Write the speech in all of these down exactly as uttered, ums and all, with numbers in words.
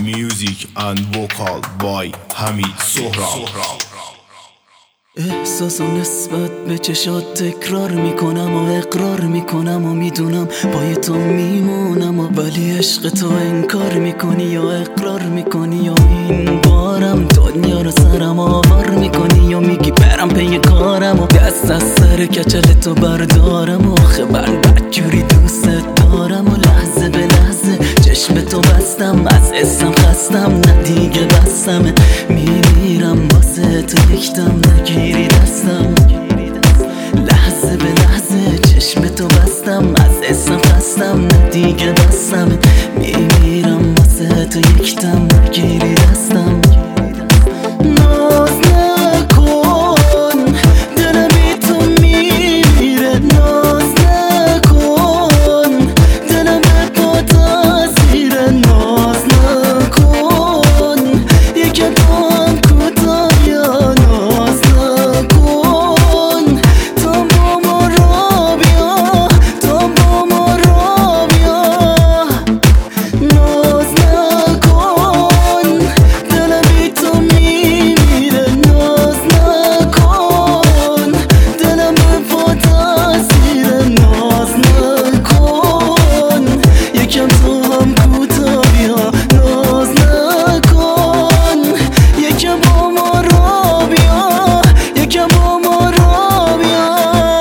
Music and vocal by حمید سهراب. احساس و نسبت به چشات تکرار میکنم و اقرار میکنم و میدونم پای تو میمونم و ولی عشق تو انکار میکنی یا اقرار میکنی یا این بارم دنیا رو سرم آوار میکنی یا میگی برم پی کارم و دست از سر کچل تو بردارم و آخه من بدجوری دوست دارم و لحظه به لحظه چشم تو بستم از اسم خستم نه دیگه بستم میمیرم واسه تو یکدم نگیری دستم لحظه به لحظه چشم تو بستم از اسم خستم نه دیگه بستم میمیرم واسه تو یکدم نگیری دستم ناز نکن دلم بی تو میمیره ناز نکن دلم به پا تاثیره ناز نکن یکم تو هم کوتاه یا ناز نکن تا با ما را بیا تا با ما را بیا ناز نکن دلم بی تو میمیره ناز نکن دلم به پا تاثیره ناز نکن یکم تو هم کوتاه بیا ناز نکن یکم با ما را بیا یکم با ما را بیا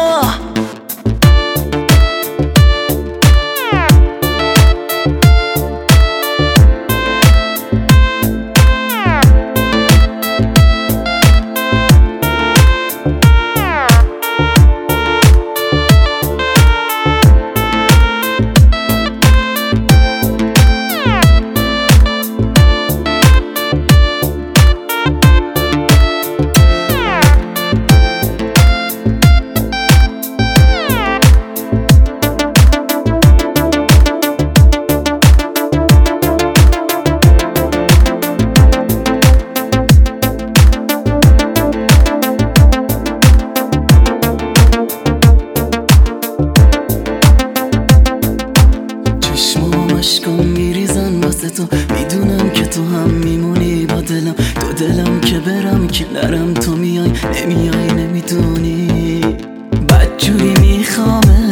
چشمام عشقم میریزن واسه تو میدونم که تو هم میمونی با دلم دو دلم که برم کنارم تو میای نمیای نمیدونی بدجوری میخوام